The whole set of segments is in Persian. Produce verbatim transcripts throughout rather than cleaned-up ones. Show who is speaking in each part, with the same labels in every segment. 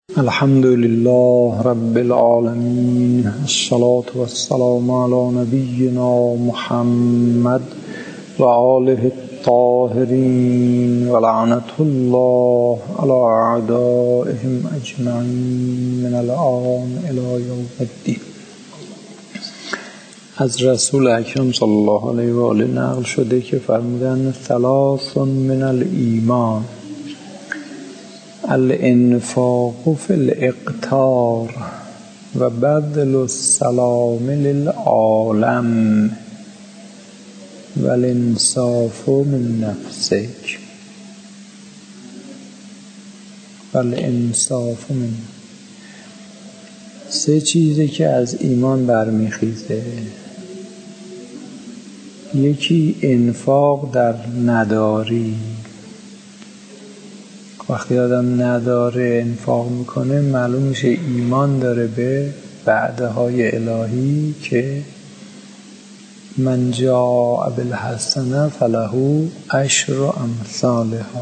Speaker 1: الحمد لله رب العالمين، الصلاة والسلام على نبينا محمد و آله الطاهرین و لعنة الله على اعدائهم اجمعین من الآن الی یوم الدین. از رسول اکرم صلی الله علیه و آله نقل شده که فرمودند ثلاث من الایمان: الانفاق فی الاقتار و بذل السلام للعالم و الانصاف من نفسک و الانصاف من. سه چیزی که از ایمان برمیخیزه: یکی انفاق در نداری، وقتی آدم نداره انفاق میکنه معلوم میشه ایمان داره به وعده های الهی که من جاء بالحسنه فله عشر امثالها.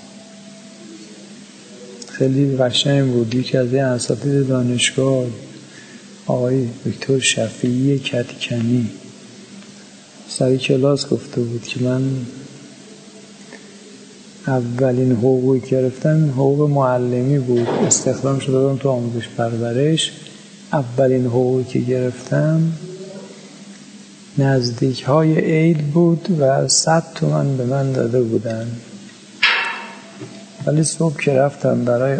Speaker 1: خیلی قشنگ بود. یکی از این اساتید دانشگاه آقای دکتر شفیعی کدکنی سر کلاس گفته بود که من اولین حقوقی که گرفتم حقوق معلمی بود، استخدام شده بودم تو آموزش پرورش. اولین حقوقی که گرفتم نزدیک های عید بود و صد تومن به من داده بودن، ولی صبح که رفتم برای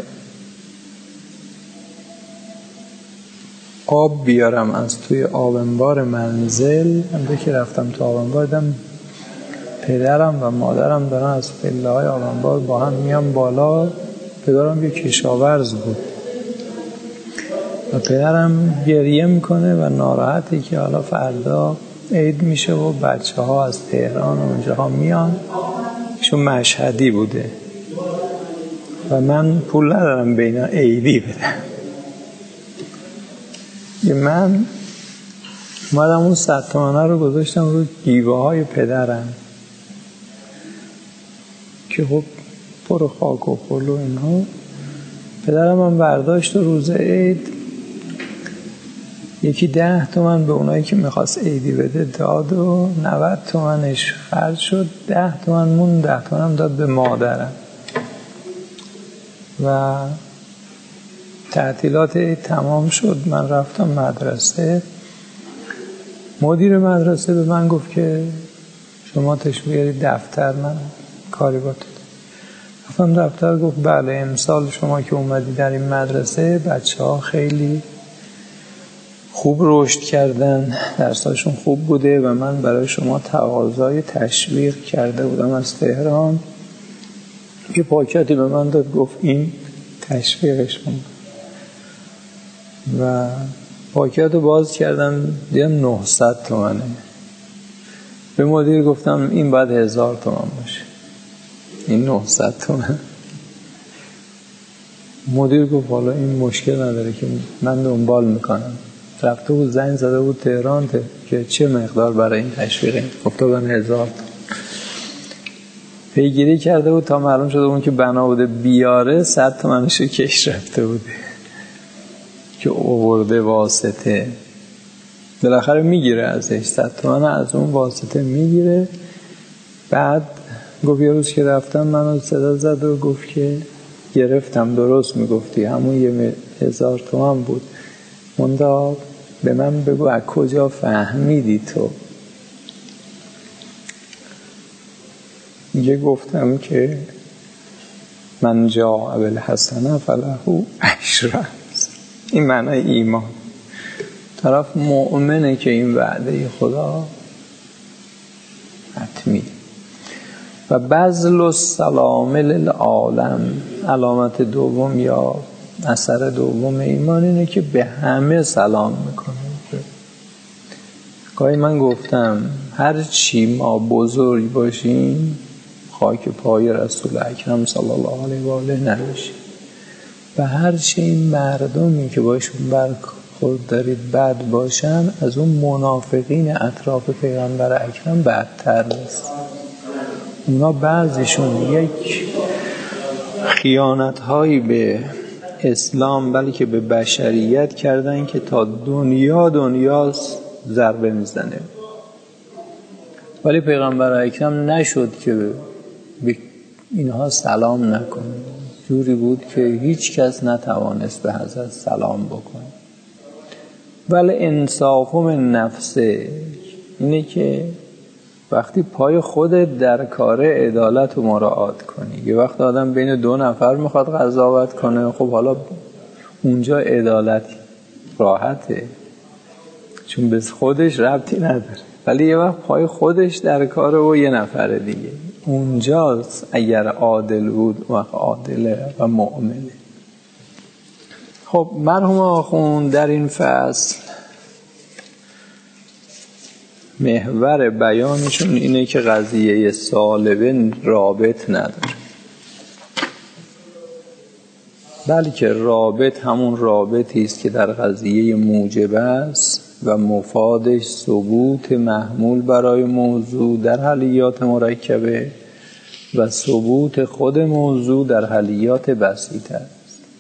Speaker 1: آب بیارم از توی آب انبار منزل، همده که رفتم تو آب انبار دیدم پدرم و مادرم دارن از پله های آب انبار با هم میان بالا. پدرم یه کشاورز بود و پدرم گریه میکنه و ناراحتی که حالا فردا عید میشه و بچه ها از تهران و اونجاها میان، چون مشهدی بوده و من پول ندارم به اینا عیدی بدم. من اومدم اون صد تومنه رو گذاشتم رو گیوه های پدرم که خب پر خاک و خل و اینها. پدرم هم برداشت و روز عید یکی ده تومن به اونایی که میخواست عیدی بده داد و نود تومنش خرج شد، ده تومن مون، ده تومنم داد به مادرم. و تعطیلات عید تمام شد، من رفتم مدرسه. مدیر مدرسه به من گفت که شما تشریف بیارید دفتر، من کاری با تو. رفتم دفتر، گفت بله امسال شما که اومدی در این مدرسه بچه ها خیلی خوب رشد کردن، درساشون خوب بوده و من برای شما تقاضای تشویق کرده بودم از تهران. یه پاکتی به من داد، گفت این تشویقشون. و پاکت رو باز کردم دیدم نهصد تومنه. به مدیر گفتم این باید هزار تومن باشه، این نهصد تومن. مدیر گفت حالا این مشکل نداره که من دنبال میکنم. رفته بود زنگ زده بود تهران که چه مقدار برای این تشویقه، گفته بودن هزار تومن. پیگیری کرده بود تا معلوم شده اون که بنا بوده بیاره صد تومنشو کش رفته بوده که اوورده واسطه. بالاخره میگیره ازش صد تومن، از اون واسطه میگیره. بعد گفت یه روز که رفتم منو صدا زد و گفت که گرفتم، درست میگفتی، همون یه هزار تومن بود، مندا به من بگو از کجا فهمیدی تو؟ یه گفتم که من جاء بالحسنه فله عشر. این معنی ایمان. طرف مؤمنه که این وعده خدا حتمی. و بذل السلام للعالم، علامت دوم یا اثر دوم ایمان اینه که به همه سلام میکنه. گاهی من گفتم هر چی ما بزرگ باشیم خاک پای رسول اکرم صلی الله علیه و آله نباشیم، و هر چی این مردمی که باشون برخورد دارید بد باشن از اون منافقین اطراف پیغمبر اکرم بدتر است. اونا بعضیشون یک خیانت هایی به اسلام بلکه به بشریت کردن که تا دنیا دنیا ضربه میزنه. ولی پیغمبر اکرم نشد که به اینها سلام نکنه. جوری بود که هیچ کس نتوانست به حضرت سلام بکنه. ولی انصاف من نفسه اینه که وقتی پای خودت در کار عدالت و مراعات کنی. یه وقت آدم بین دو نفر میخواد قضاوت کنه، خب حالا اونجا عدالت راحته چون به خودش ربطی نداره. ولی یه وقت پای خودش در کار و یه نفر دیگه، اونجاست اگر عادل بود وقت عادله و مؤمنه. خب مرحوم آخوند در این فصل محور بیانشون اینه که قضیه سالبه رابط نداره، بلکه رابط همون رابطی است که در قضیه موجب است و مفادش ثبوت محمول برای موضوع در حلیات مرکبه و ثبوت خود موضوع در حلیات بسیطه است.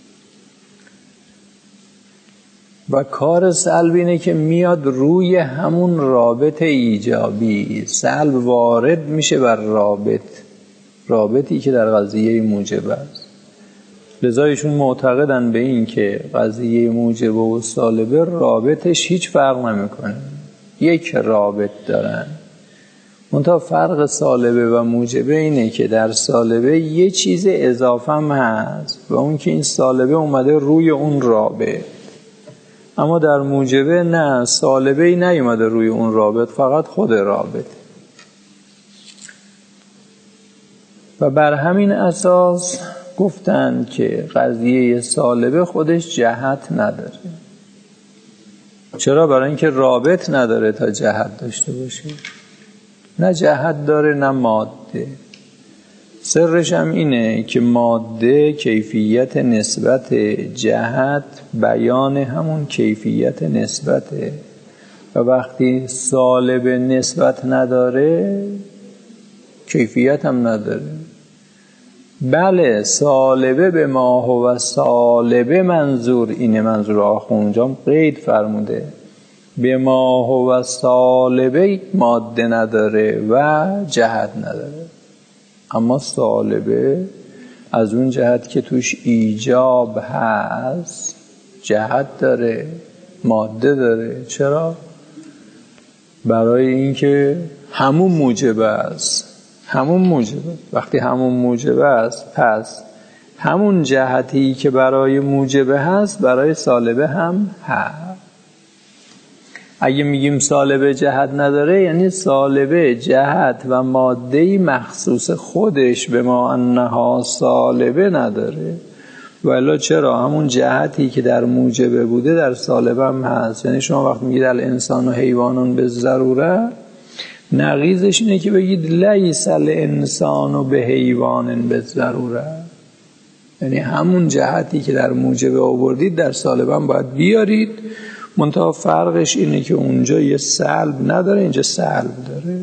Speaker 1: و کار سلب اینه که میاد روی همون رابط ایجابی، سلب وارد میشه بر رابط، رابطی که در قضیه موجب است. لذا ایشون معتقدن به این که قضیه موجب و سالبه رابطش هیچ فرق نمیکنه، یک رابط دارن. منتها فرق سالبه و موجبه اینه که در سالبه یه چیز اضافه هم هست و اون که این سالبه اومده روی اون رابط، اما در موجبه نه، سالبه ای نیومده روی اون رابط، فقط خود رابط. و بر همین اساس گفتن که قضیه سالبه خودش جهت نداره. چرا؟ برای اینکه رابط نداره تا جهت داشته باشه. نه جهت داره نه ماده. سرش هم اینه که ماده کیفیت نسبت، جهت بیان همون کیفیت نسبته و وقتی سالبه نسبت نداره کیفیت هم نداره. بله سالبه به ما هو سالبه منظور اینه، منظور آخوندجام قید فرموده به ما هو سالبه ماده نداره و جهت نداره، اما سالبه از اون جهت که توش ایجاب هست جهت داره، ماده داره. چرا؟ برای اینکه همون موجب است، همون موجب است. وقتی همون موجب است پس همون جهتی که برای موجب هست برای سالبه هم هست. اگه میگیم سالبه جهت نداره یعنی سالبه جهت و مادهی مخصوص خودش به ما انها سالبه نداره. ولی چرا؟ همون جهتی که در موجبه بوده در سالبه هم هست. یعنی شما وقت میگید الانسان و حیوانون به ضروره، نقیضش اینه که بگید لیس الانسان به حیوان به ضروره، یعنی همون جهتی که در موجبه آوردید در سالبه هم باید بیارید. منتها فرقش اینه که اونجا یه سلب نداره، اینجا سلب داره.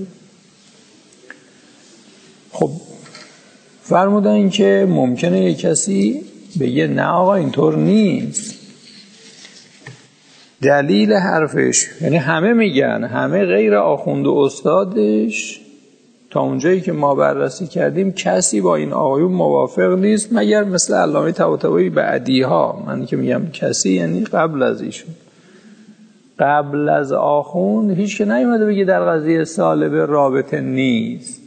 Speaker 1: خب فرمودن که ممکنه یه کسی بگه نه آقا اینطور نیست. دلیل حرفش یعنی همه میگن، همه غیر آخوند و استادش تا اونجایی که ما بررسی کردیم کسی با این آقایون موافق نیست مگر مثل علامه طباطبایی بعدیها. من که میگم کسی یعنی قبل از ایشون، قبل از آخوند هیچ که نیومده بگه در قضیه سالبه رابطه نیست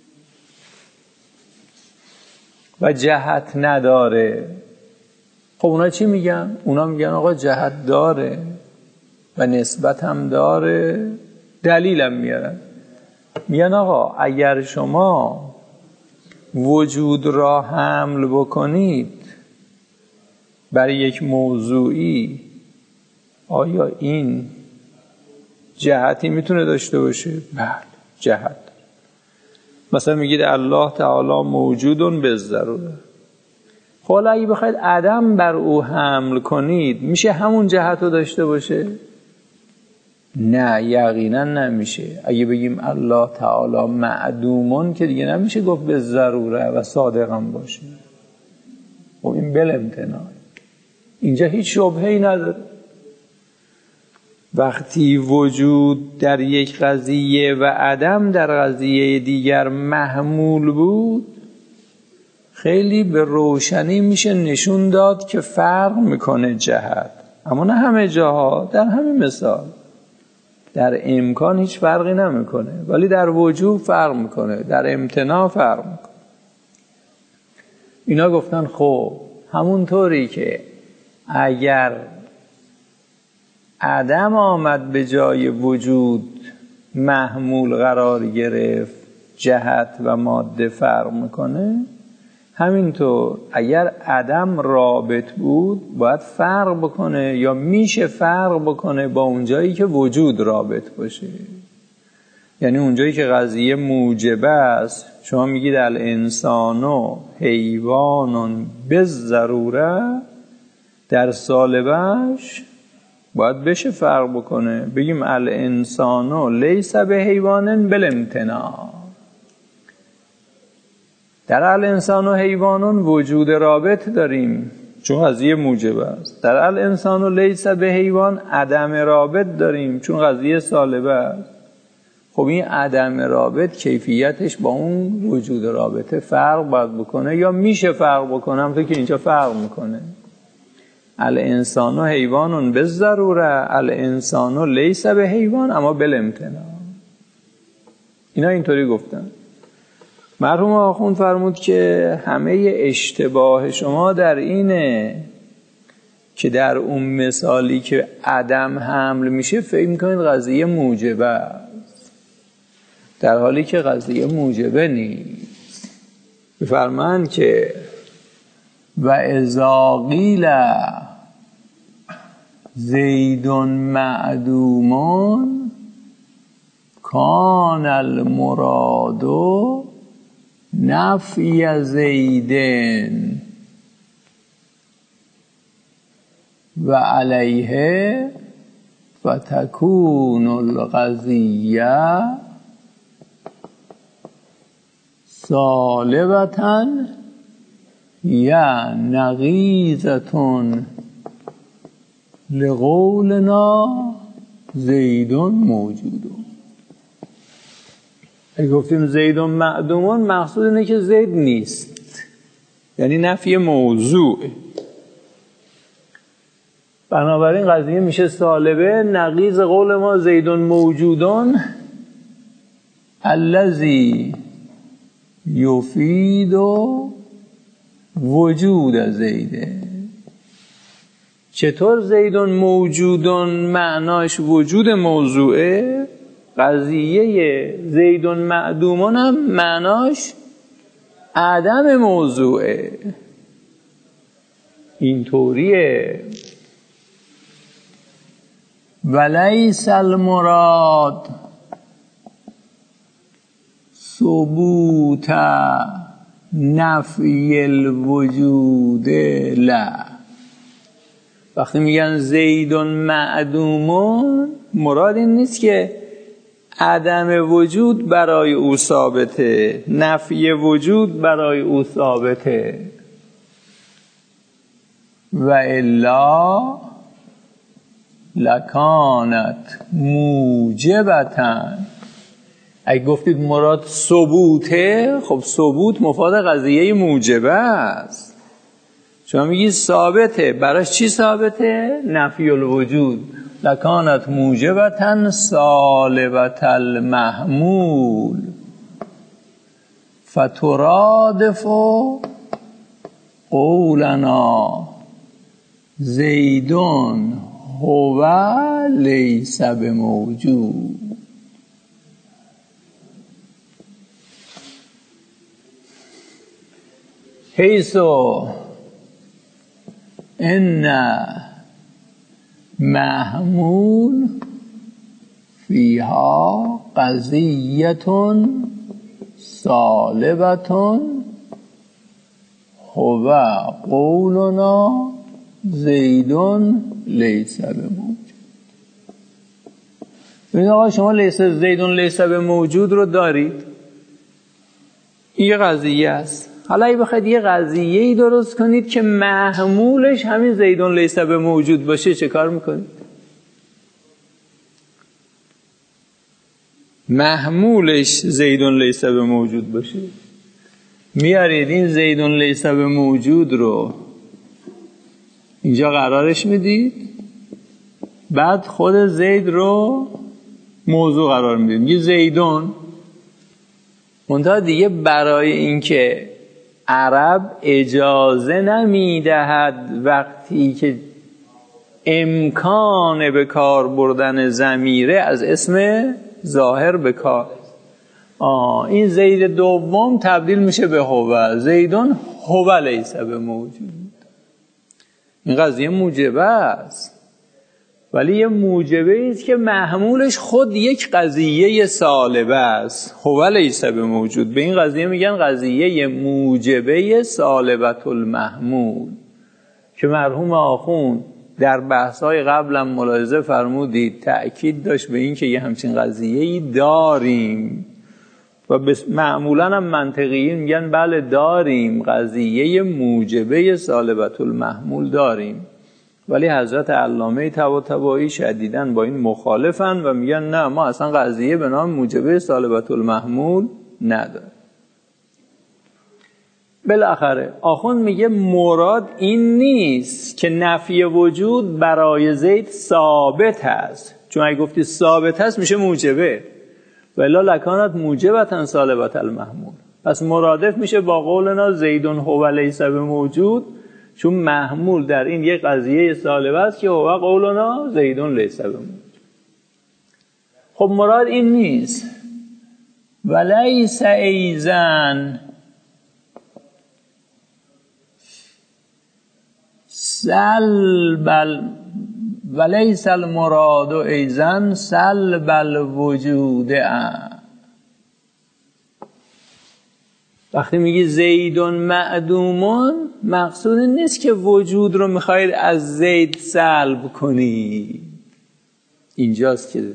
Speaker 1: و جهت نداره. خب اونا چی میگن؟ اونا میگن آقا جهت داره و نسبت هم داره. دلیلم میارن، میگن آقا اگر شما وجود را حمل بکنید برای یک موضوعی، آیا این جهتی میتونه داشته باشه؟ بله جهت. مثلا میگید الله تعالی موجودون به ضروره. خب اگه بخواید عدم بر او حمل کنید میشه همون جهت رو داشته باشه؟ نه یقینا نمیشه. اگه بگیم الله تعالی معدومون که دیگه نمیشه گفت به ضروره و صادقم باشه. خب این بل امتناع. اینجا هیچ شبهه‌ای نداره. وقتی وجود در یک قضیه و عدم در قضیه دیگر محمول بود، خیلی به روشنی میشه نشون داد که فرق میکنه جهت، اما نه همه جاها. در همین مثال در امکان هیچ فرقی نمیکنه، ولی در وجود فرق میکنه، در امتناع فرق میکنه. اینا گفتن خب همونطوری که اگر عدم آمد به جای وجود محمول قرار گرفت، جهت و ماده فرق میکنه، همینطور اگر عدم رابط بود باید فرق بکنه یا میشه فرق بکنه با اونجایی که وجود رابط باشه. یعنی اونجایی که قضیه موجبه است، شما میگید الانسان و حیوان بالضروره، در سالبش باید بشه فرق بکنه، بگیم الانسان لیس به حیوان بالامتناع. در الانسان و حیوانون وجود رابط داریم چون قضیه موجب است. در الانسان و لیس به حیوان عدم رابط داریم چون قضیه سالبه است. خب این عدم رابط کیفیتش با اون وجود رابطه فرق باید بکنه یا میشه فرق بکنه، همونطور که اینجا فرق میکنه. الانسان و حیوانون بالضروره، الانسان لیس به حیوان اما بالامتناع. اینا اینطوری گفتن. مرحوم آخوند فرمود که همه اشتباه شما در اینه که در اون مثالی که عدم حمل میشه فکر میکنید قضیه موجبه است، در حالی که قضیه موجبه نیست. بفرمایند که و اذا قیل زید معدوم کان المراد نفی زیدن و علیه فتکون القضیه سالبتا یا نقیضتون لقولنا زیدون موجودون. اگه گفتیم زیدون معدومون، مقصود اینه که زید نیست، یعنی نفی موضوع. بنابراین قضیه میشه سالبه، نقیض قول ما زیدون موجودون الذی یفید وجود زیده. چطور زیدون موجودون معناش وجود موضوعه، قضیه زیدون معدومون هم معناش عدم موضوعه. اینطوریه. ولیس المراد ثبوت نفی الوجود لا. وقتی میگن زیدون معدومون، مراد این نیست که عدم وجود برای او ثابته، نفی وجود برای او ثابته. و الا لکانت موجبتن. اگه گفتید مراد ثبوته، خب ثبوت مفاد قضیه موجبه است. شما میگید ثابته، براش چی ثابته؟ نفی الوجود. لکانت موجبتن سالبت المحمول فترادف قولنا زیدون هو لیس بموجود. حیثو ان محمول فیها قضیتون سالبتون هو قولنا زیدون لیس بموجود. ببینید آقا، شما لیس زیدون لیس بموجود رو دارید، این یه قضیه است. حالا اگه بخواید یه قضیه‌ای درست کنید که محمولش همین زیدون لیس به موجود باشه چه کار میکنید؟ محمولش زیدون لیس به موجود باشه، میارید این زیدون لیس به موجود رو اینجا قرارش میدید، بعد خود زید رو موضوع قرار میدید، میگه زیدون. منتها دیگه برای اینکه عرب اجازه نمیدهد وقتی که امکان به کار بردن ضمیره از اسم ظاهر به کار، آه این زید دوم تبدیل میشه به هو، زیدون هو لیس به موجود. این قضیه موجبه است، ولی یه موجبه است که محمولش خود یک قضیه سالبه است، هو لیس به موجود. به این قضیه میگن قضیه موجبه سالبت المحمول که مرحوم آخوند در بحث‌های قبلم ملاحظه فرمودید تأکید داشت به این که یه همچین قضیه‌ای داریم و معمولاً هم منطقیین میگن بله داریم، قضیه موجبه سالبت المحمول داریم، ولی حضرت علامه طباطبایی شدیداً با این مخالفن و میگن نه ما اصلا قضیه به نام موجبه سالبت المحمول نداریم. بالاخره آخوند میگه مراد این نیست که نفی وجود برای زید ثابت هست، چون اگه گفتی ثابت هست میشه موجبه، ولی لکانت موجبتن سالبت المحمول. پس مرادف میشه با قولنا زیدون هو لیس به موجود، چون محمول در این یک قضیه سالبه است که هو قولنا زیدون لیس به موجود. خب مراد این نیست ولیس ایزن سلب ولیس المراد ایزن سلب الوجود. وقتی میگی زیدون معدومون مقصود نیست که وجود رو میخواید از زید سلب کنی، اینجاست که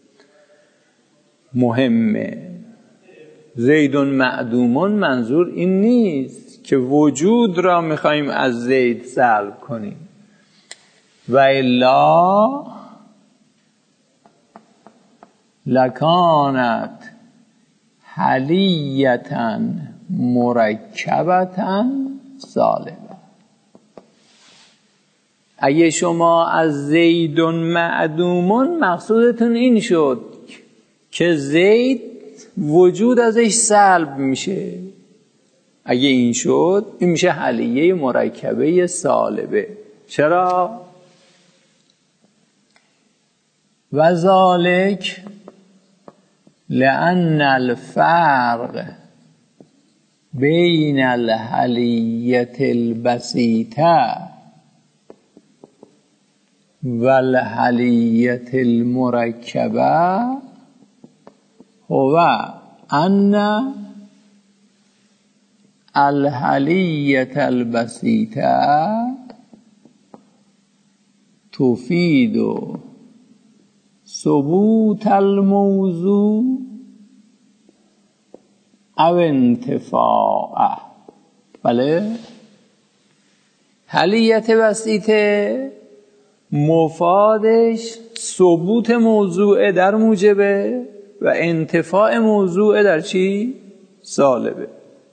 Speaker 1: مهمه. زیدون معدومون منظور این نیست که وجود را میخوایم از زید سلب کنیم، و الا لکانت حلیتا مرکبتا سالبه. اگه شما از زیدون معدومون مقصودتون این شد که زید وجود ازش سلب میشه، اگه این شد این میشه حلیه مرکبه سالبه. چرا؟ و ذالک لأن الفرق بین الحلیة البسیطه و الحلیة المرکبه هو ان الحلیة البسیطه تفید ثبوت الموضوع او انتفاعه. بله، حلیت بسیطه مفادش ثبوت موضوع در موجبه و انتفاع موضوع در چی؟ سالبه.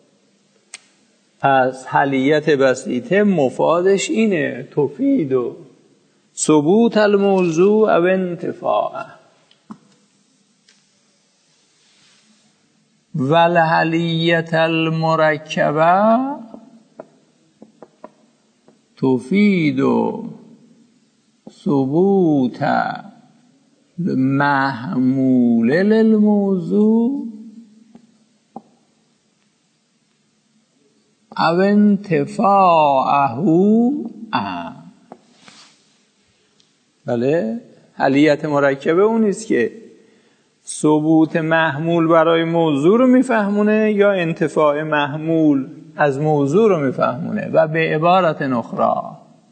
Speaker 1: پس حلیت بسیطه مفادش اینه، تفید و ثبوت الموضوع او انتفاعه. و الحلیت المرکبه تفید ثبوت محمول للموضوع او انتفاعه. بله، حلیت مرکبه اون نیست که ثبوت محمول برای موضوع رو میفهمونه یا انتفاع محمول از موضوع رو میفهمونه. و به عبارت اخرى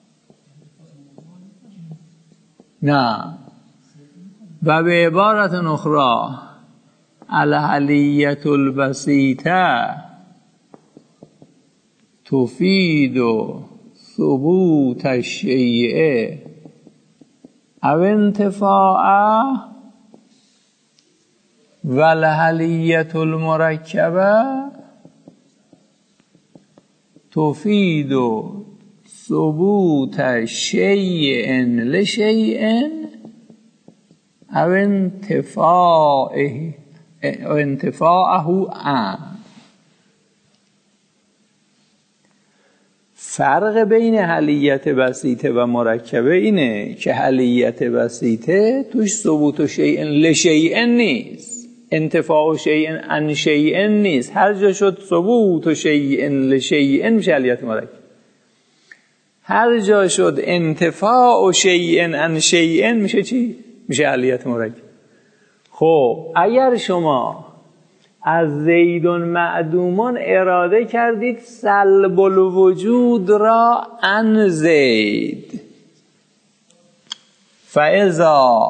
Speaker 1: نه و به عبارت اخرى الحلیة البسیطه تفید ثبوت الشیء او انتفاعه و الحلیة المرکبه تفید ثبوت شیء لشیء او انتفاعه او انتفاعه عن. فرق بین حلیت بسیطه و مرکبه اینه که حلیت بسیطه توش ثبوت شیء لشیء نیست، انتفاع شیء عن شیء نیست. هر جا شد ثبوت شیء لشیء میشه حلیت مرکب، هر جا شد انتفاع شیء عن شیء میشه چی؟ میشه حلیت مرکب. خب اگر شما از زیدون معدومان اراده کردید سلب الوجود را عن زید، فاذا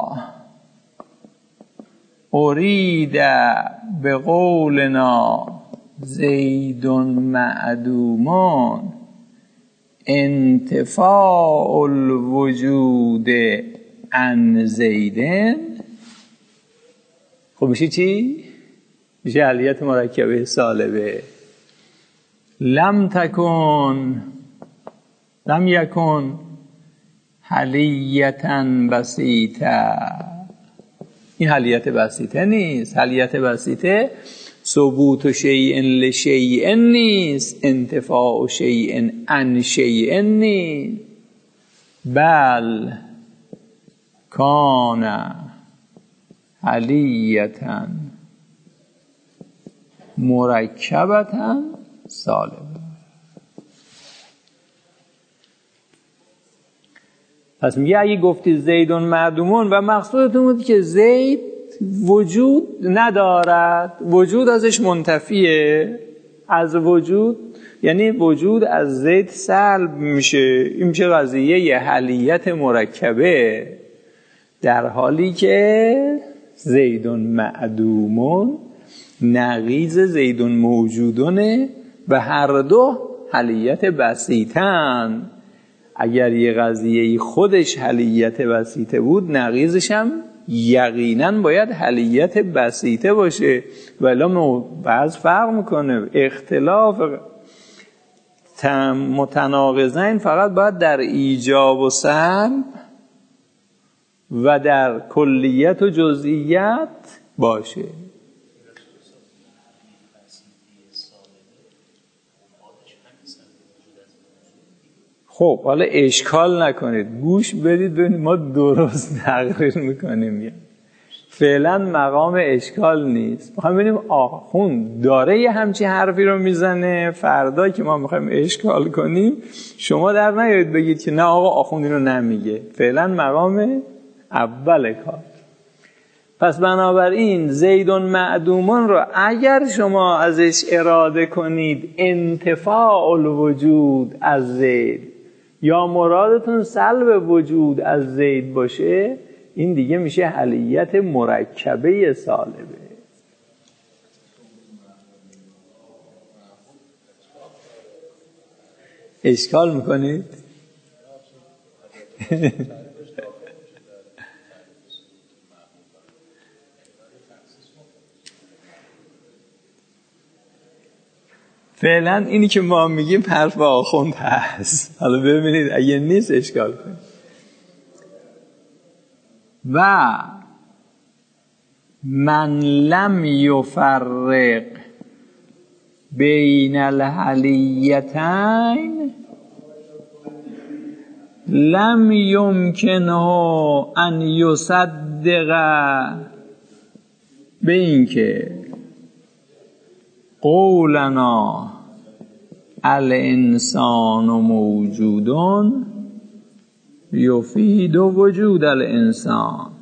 Speaker 1: ارید به قولنا زیدون معدومان انتفاع الوجود عن زیدن، خب میشه چی؟ میشه حلیت مرکبه سالبه. لم تکن لم یکن حلیتا بسیطه، این حلیت بسیطه نیست. حلیت بسیطه ثبوت شیء لشیء نیست، انتفاع شیء عن شیء نیست، بل کان حلیتا مرکبتا سالبه. پس میگه اگه گفتی زیدون معدومون و مقصودتون بود که زید وجود ندارد، وجود ازش منتفیه، از وجود یعنی وجود از زید سلب میشه، این میشه قضیه یه حلیت مرکبه، در حالی که زیدون معدومون نقیض زیدون موجودونه و هر دو حلیت بسیطن. اگر یه قضیه خودش حلیت بسیطه بود، نقیضش هم یقینا باید حلیت بسیطه باشه، ولی بعض فرق میکنه. اختلاف متناقضین فقط باید در ایجاب و سلب و در کلیت و جزئیات باشه. خب حالا اشکال نکنید، گوش بدید ببینید ما درست تقریر میکنیم. فعلا مقام اشکال نیست، میخوایم ببینیم آخوند داره یه همچین حرفی رو میزنه، فردا که ما میخوایم اشکال کنیم شما در نیایید بگید که نه آقا آخوند اینو نمیگه. فعلا مقام اول کار. پس بنابراین زیدون معدومون رو اگر شما ازش اراده کنید انتفاع الوجود از زید یا مرادتون سلب وجود از زید باشه، این دیگه میشه حلیت مرکبه سالبه. اشکال میکنید؟ فعلا اینی که ما میگیم حرف آخوند هست، حالا ببینید اگه نیست اشکال کنید. و من لم یفرق بین الحلیتین لم یمکنه ان یصدق به این که قولنا الانسان موجودون یفید وجود الانسان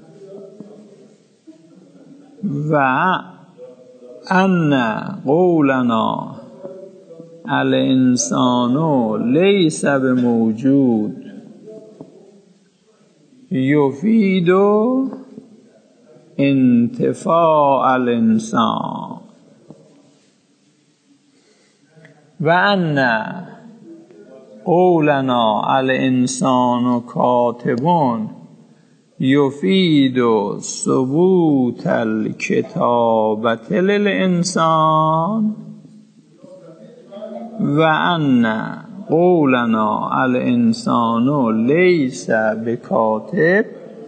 Speaker 1: و ان قولنا الانسان لیس بموجود یفید انتفاع الانسان. و ان قولنا الانسان کاتبون یفید ثبوت الکتابة للانسان و ان قولنا الانسان لیس بکاتب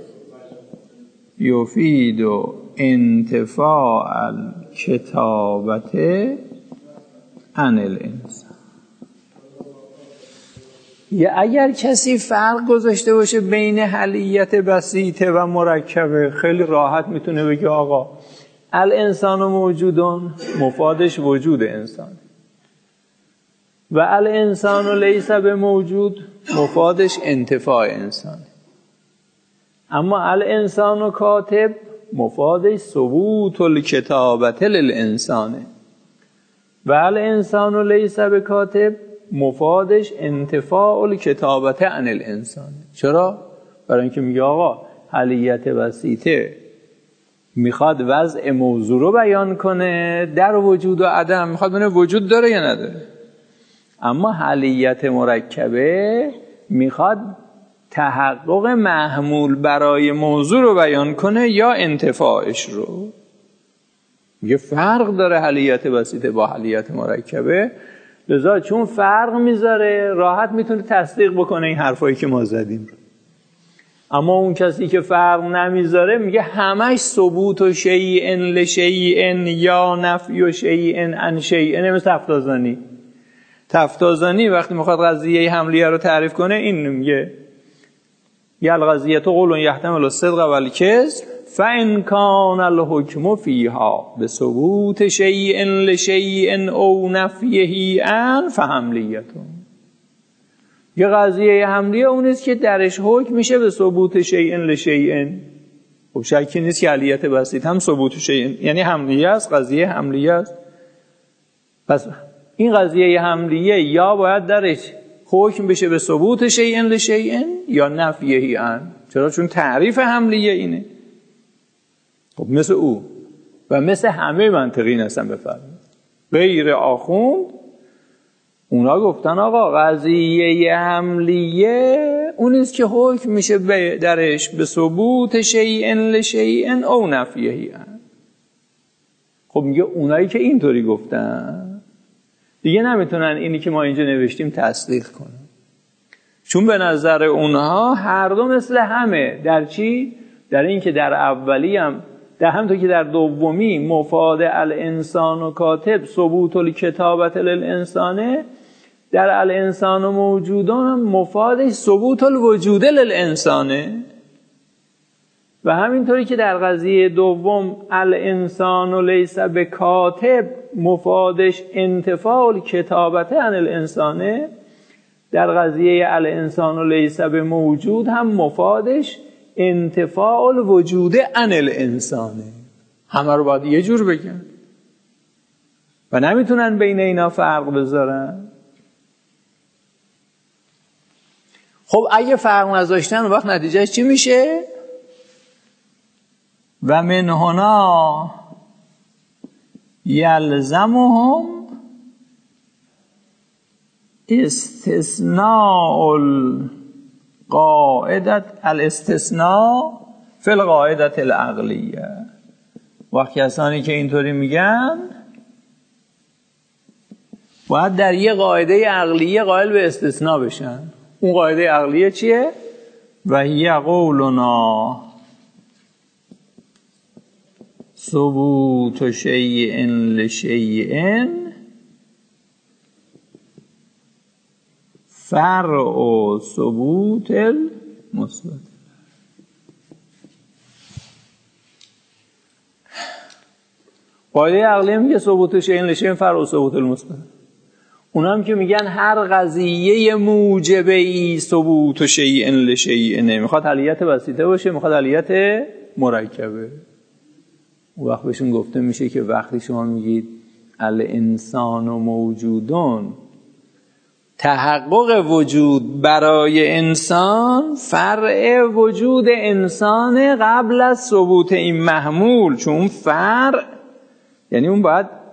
Speaker 1: یفید انتفاع الکتابة عن الانسان. یا اگر کسی فرق گذاشته باشه بین حلیت بسیطه و مرکبه، خیلی راحت میتونه بگه آقا الانسان موجودون مفادش وجود انسان و الانسان لیس بموجود مفادش انتفاع انسان. اما الانسان کاتب مفادش ثبوت الکتابة للانسان و الانسان لیس بکاتب مفادش انتفاع الکتابة عن الانسان. چرا؟ برای اینکه میگه آقا حلیت بسیطه میخواد وضع موضوع رو بیان کنه در وجود و عدم، میخواد ببینه وجود داره یا نداره. اما حلیت مرکبه میخواد تحقق محمول برای موضوع رو بیان کنه یا انتفاعش رو. میگه فرق داره حلیت بسیطه با حلیت مرکبه، لذا چون فرق میذاره راحت میتونه تصدیق بکنه این حرفایی که ما زدیم رو. اما اون کسی که فرق نمیذاره میگه همش ثبوت و شیئن لشیئن یا نفی و شیئن عن شیئن. مثل تفتازانی تفتازانی وقتی میخواد قضیه حملیه رو تعریف کنه این میگه یا القضیه قول یحتمل الصدق و الکذب فان کان الحکم فیها بثبوت شیء لشیء او نفیه عن فحملیتون. یه قضیه حملیه اون است که درش حکم میشه به ثبوت شیء لشیء. خب شکی نیست که حلیت بسیط هم ثبوت شیء یعنی حملیه است، قضیه حملیه است. پس این قضیه حملیه یا باید درش حکم بشه به ثبوت شیء لشیء یا نفیه عن. چرا؟ چون تعریف حملیه اینه. خب مثل او و مثل همه منطقین هستن بفرمایید غیر آخوند، اونا گفتن آقا قضیه حملیه اونیست که حکم میشه درش به ثبوت شیء لشیء او نفیه عن. خب میگه اونایی که اینطوری گفتن دیگه نمیتونن اینی که ما اینجا نوشتیم تصدیق کنن، چون به نظر اونها هر دو مثل همه. در چی؟ در این که در اولی هم در همونطور که در دومی مفاد الانسان و کاتب ثبوت الکتابة للانسانه، در الانسان و موجودان هم مفادش ثبوت الوجود للانسانه. و همینطوری که در قضیه دوم الانسان لیس بکاتب مفادش انتفاع الکتابة عن الانسانه، در قضیه الانسان لیس بموجود هم مفادش انتفاع الوجود عن الانسانه. همه رو باید یه جور بگن و نمیتونن بین اینا فرق بذارن. خب اگه فرق نذاشتن وقت نتیجهش چی میشه؟ و من هنا یلزمهم استثناء القاعدة الاستثناء فی القاعدة العقلیه. وقتی کسانی که اینطوری میگن باید در یه قاعده عقلیه قائل به استثناء بشن. اون قاعده عقلیه چیه؟ و هی قولنا ثبوت شیء لشیء فرع ثبوت المثبت. قاعده عقلی میگه ثبوت شیء لشیء فرع ثبوت المثبت. اونام که میگن هر قضیه موجب ای ثبوت شیء لشیء، نمیخواد حلیت بسیطه باشه، میخواد حلیت مرکبه. اون وقت بهشون گفته میشه که وقتی شما میگید الانسان موجودون، تحقق وجود برای انسان فرع وجود انسان قبل از ثبوت این محمول. چون فرع یعنی اون باید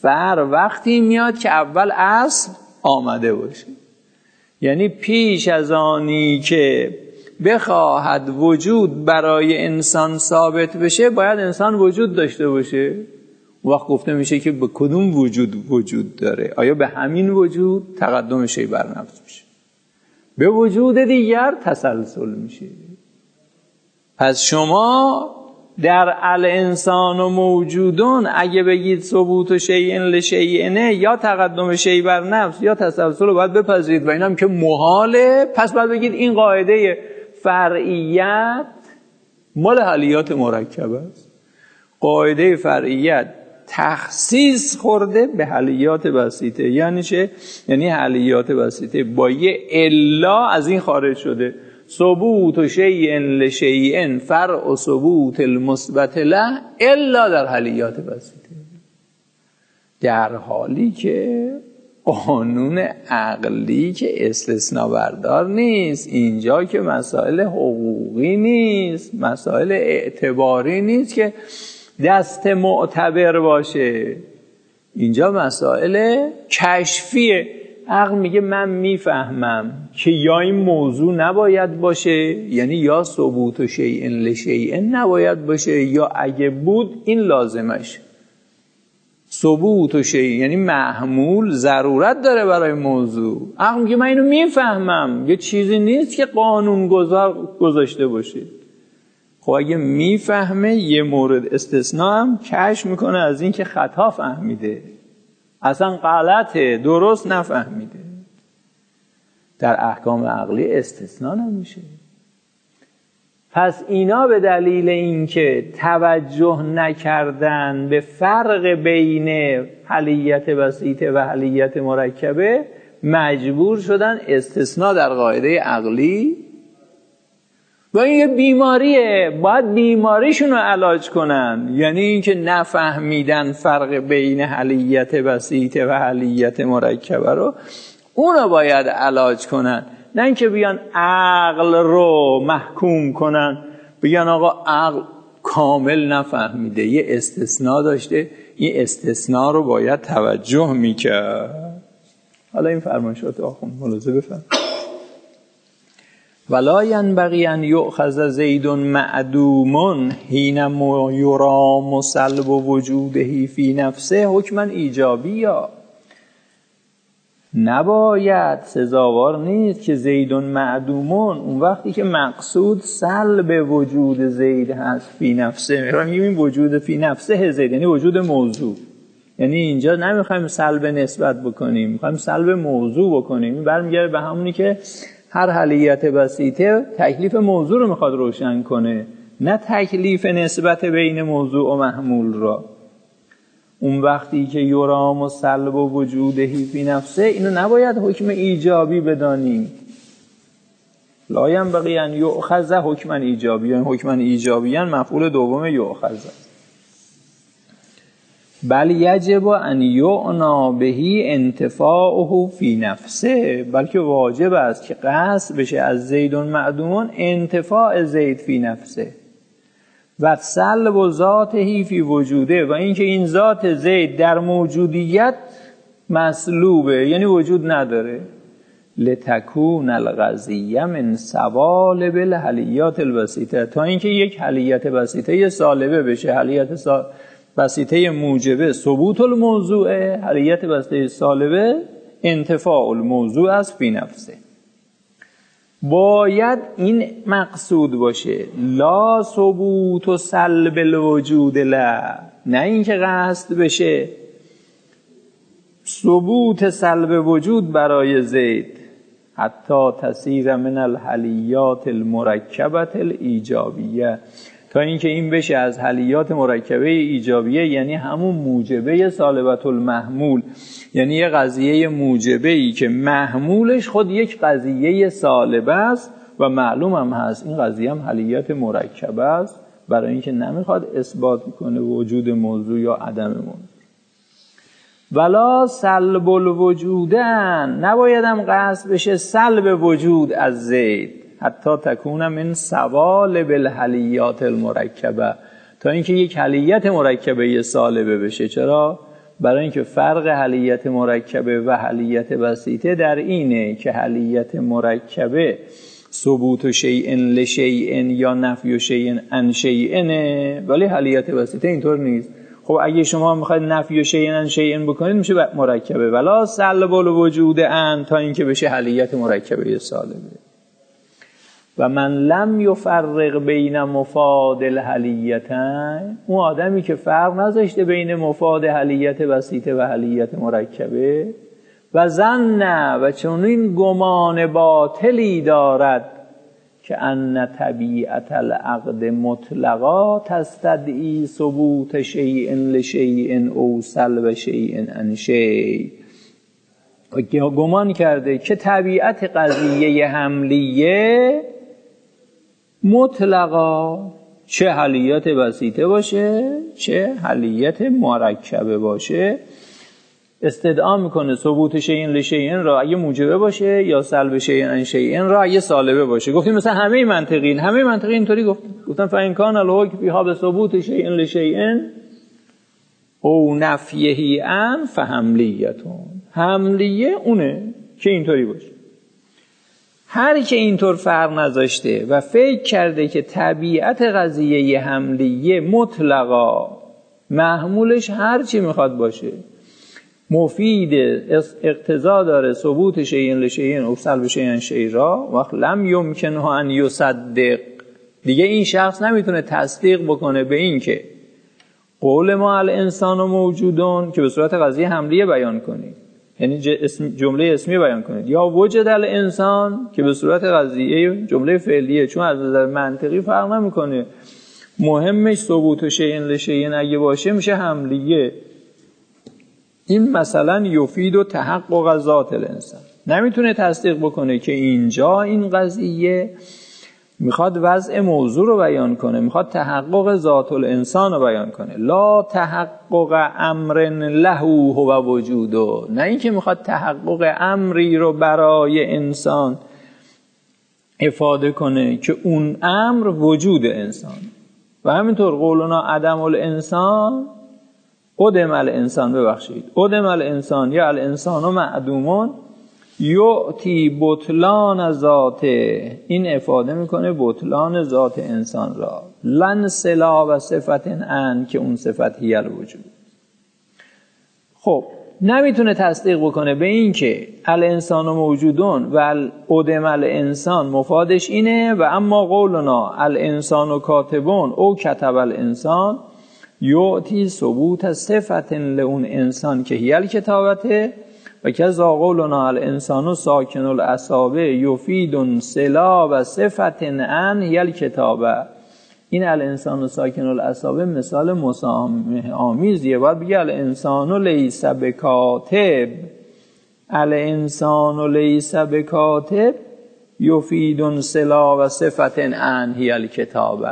Speaker 1: فر وقتی میاد که اول اصل آمده باشه. یعنی پیش از آنی که بخواهد وجود برای انسان ثابت بشه باید انسان وجود داشته باشه. وقت گفته میشه که به کدوم وجود وجود داره؟ آیا به همین وجود تقدم شی بر نفس میشه، به وجود دیگر تسلسل میشه. پس شما در الانسان و موجودون اگه بگید ثبوت و شیء لشیء، یا تقدم شی بر نفس یا تسلسل رو باید بپذیرید و این هم که محاله. پس باید بگید این قاعده فرعیت مال حلیات مرکبه است. قاعده فرعیت تخصیص خورده به حلیات بسیطه. یعنی چه؟ یعنی حلیات بسیطه با یه الا از این خارج شده. ثبوت و شیء لشیء فرع و ثبوت المثبت له الا در حلیات بسیطه، در حالی که قانون عقلی که استثناء بردار نیست. اینجا که مسائل حقوقی نیست، مسائل اعتباری نیست که دست معتبر باشه. اینجا مسائل کشفیه. عقل میگه من میفهمم که یا این موضوع نباید باشه، یعنی یا ثبوت و شیء لشیء نباید باشه، یا اگه بود این لازمش. ثبوت و شیء یعنی محمول ضرورت داره برای موضوع. عقل میگه من اینو میفهمم، یه چیزی نیست که قانون گذار گذاشته باشه. خب اگه میفهمه یه مورد استثناء هم کشف میکنه از این که خطا فهمیده، اصلا غلطه، درست نفهمیده. در احکام عقلی استثناء نمیشه. پس اینا به دلیل اینکه توجه نکردن به فرق بین حلیت بسیطه و حلیت مرکبه مجبور شدن استثناء در قاعده عقلی. و این یه بیماریه، باید بیماریشون رو علاج کنن. یعنی اینکه نفهمیدن فرق بین حلیت بسیطه و حلیت مرکبه رو، اونو باید علاج کنن. نه اینکه بیان عقل رو محکوم کنن، بگن آقا عقل کامل نفهمیده، یه استثناء داشته، این استثناء رو باید توجه میکرد. حالا این فرمایشات آخوند ملاحظه بفرم. ولا ینبغی ان یؤخذ زید معدوم حین یرام سلب وجوده فی نفسه حکما ایجابیا. نباید، سزاوار نیست که زید معدومون اون وقتی که مقصود سلب وجود زید هست فی نفسه. میگیم این وجود فی نفسه زید یعنی وجود موضوع. یعنی اینجا نمیخوایم سلب نسبت بکنیم، میخوایم سلب موضوع بکنیم. برمیگرده به همونی که هر حلیت بسیطه تکلیف موضوع رو میخواد روشن کنه، نه تکلیف نسبت بین موضوع و محمول را. اون وقتی که یرام و سلب و وجوده فی نفسه، اینو نباید حکم ایجابی بدانیم. لا ینبغی ان یؤخذ حکما ایجابیا. حکما ایجابیا مفعول دوم یؤخذ. بل یجب ان یعنا بهی انتفاعه فی نفسه، بلکه واجب است که قصد بشه از زید معدومون انتفاع زید فی نفسه و سلب و ذاته فی وجوده، و اینکه این ذات زید در موجودیت مسلوبه، یعنی وجود نداره. لتکون القضیه من سوالب الحلیات البسیطه، تا اینکه یک حلیت بسیطه سالبه بشه. حلیت سا... بسیطه موجبه ثبوت الموضوع، حلیت بسیطه سالبه انتفاع الموضوع از فی نفسه. باید این مقصود باشه، لا ثبوت و سلب الوجود لا، نه اینکه قصد بشه ثبوت سلب وجود برای زید حتی تصیر من الحلیات المرکبت الایجابیه، تا اینکه این بشه از حلیات مرکبه ایجابیه، یعنی همون موجبه سالبت المحمول، یعنی یه قضیه موجبه ای که محمولش خود یک قضیه سالبه است و معلوم هم هست این قضیه هم حلیات مرکبه است، برای اینکه نمیخواد اثبات کنه وجود موضوع یا عدم موضوع. ولا سلب الوجودن، نباید هم قصد بشه سلب وجود از زید حتی تکون من سوالب الحلیات المرکبه، تا اینکه یک حلیت مرکبه سالبه بشه. چرا؟ برای اینکه فرق حلیت مرکبه و حلیت بسیطه در اینه که حلیت مرکبه ثبوت شیء لشیء یا نفی شیء عن شیء، ولی حلیت بسیطه اینطور نیست. خب اگه شما میخواید نفی شیء عن شیء بکنید میشه مرکبه، ولا سلب الوجود ان تا اینکه بشه حلیت مرکبه سالبه. و من لم یفرق بین مفاد الحلیتین، اون آدمی که فرق نذاشته بین مفاد حلیت بسیطه و حلیت مرکبه، و ظن و چنین گمان باطلی دارد که ان طبیعت العقد مطلقا تستدعی ثبوت شیء لشیء او سلب شیء عن شیء، گمان کرده که طبیعت قضیه حملیه مطلقا چه حلیت بسیطه باشه چه حلیت مرکبه باشه استدعا میکنه ثبوت شیء لشیء را اگه موجبه باشه یا سلب شیء عن شیء را اگه سالبه باشه. گفتیم مثلا همه منطقین همه منطقین اینطوری گفت گفتن فإن کان الحکم فیها به ثبوت شیء لشیء او نفیه عن فحملیتون، حملیه اونه که اینطوری باشه. هر که اینطور فرق نذاشته و فکر کرده که طبیعت قضیه حملیه مطلقا محمولش هر چی میخواد باشه مفید اقتضا داره ثبوت شیء لشیء او سلب شیء عن شیء را، وقت لم یمکنه ان یصدق، دیگه این شخص نمیتونه تصدیق بکنه به این که قول ما الانسان موجودون که به صورت قضیه حملیه بیان کنید، یعنی جمله اسمی بیان کنید، یا وجد الانسان که به صورت قضیه جمله فعلیه، چون از نظر منطقی فرق نمیکنه، مهمش ثبوت شیء لشیء اگه باشه میشه حملیه. این مثلا یفید و تحقق ذات الانسان، نمیتونه تصدیق بکنه که اینجا این قضیه میخواد وضع موضوع رو بیان کنه، میخواد تحقق ذات الانسان رو بیان کنه، لا تحقق امر له هو وجوده، نه اینکه میخواد تحقق امری رو برای انسان افاده کنه که اون امر وجود انسان. و همینطور قولنا عدم الانسان ادم الانسان، ببخشید ادم الانسان یا الانسان و معدومون یعطی بطلان ذاته، این افاده میکنه بطلان ذات انسان را، لن صلا و صفت ان که اون صفت هی الوجود. خب نمیتونه تصدیق بکنه به این که الانسان موجودون و ادم الانسان مفادش اینه، و اما قولنا الانسان کاتبون او کتب الانسان یعطی ثبوت صفت لون انسان که هی الکتابته، و کذا قولنا الانسان ساکن الاعصابه یفید صلا و صفت ان هی الکتابه. این الانسان ساکن الاعصابه مثال مسامحه آمیزیه، باید بگه الانسان لیس بکاتب، الانسان لیس بکاتب یفید صلا و صفت ان هی الکتابه.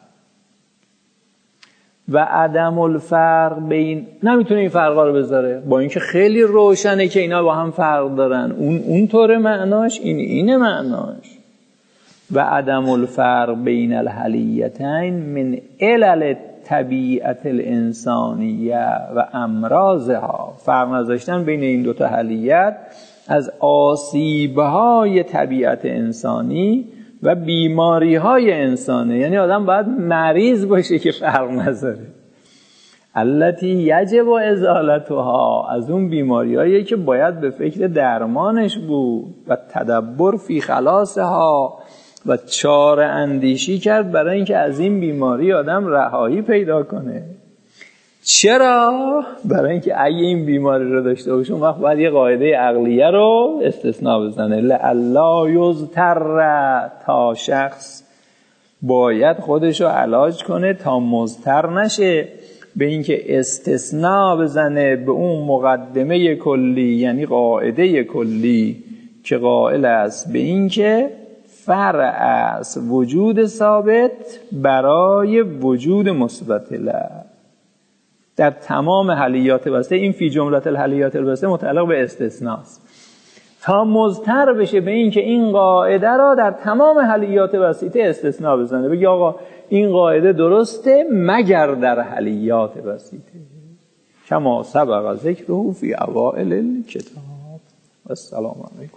Speaker 1: و عدم الفرق بین، نمیتونه این فرقا رو بذاره، با اینکه خیلی روشنه که اینا با هم فرق دارن، اون اونطوره معناش، این اینه معناش. و عدم الفرق بین الحلیتین من علل طبیعت الانسانیه و امراضها، فرق نذاشتن بین این دوتا حلیت از آسیبهای طبیعت انسانی و بیماری های انسانه، یعنی آدم باید مریض باشه که فرق نذاره. التی یجب ازالتها، از اون بیماری هایی که باید به فکر درمانش بود، و تدبر فی خلاصها، و چاره اندیشی کرد برای اینکه از این بیماری آدم رهایی پیدا کنه. چرا؟ برای اینکه اگه این بیماری رو داشته باشه اون وقت باید یه قاعده عقلیه رو استثناء بزنه، لعلا یضطر، تا شخص باید خودش رو علاج کنه تا مضطر نشه به اینکه استثناء بزنه به اون مقدمه کلی، یعنی قاعده کلی که قائل است به اینکه فرع است وجود ثابت برای وجود مثبت له در تمام حلیات بسته. این فی جملت الحلیات البسته متعلق به استثناء است، تا مضطر بشه به این که این قاعده را در تمام حلیات بسیطه استثناء بزنه، بگی آقا این قاعده درسته مگر در حلیات بسیطه. کما سبق ذکره فی اوائل الکتاب. السلام علیکم.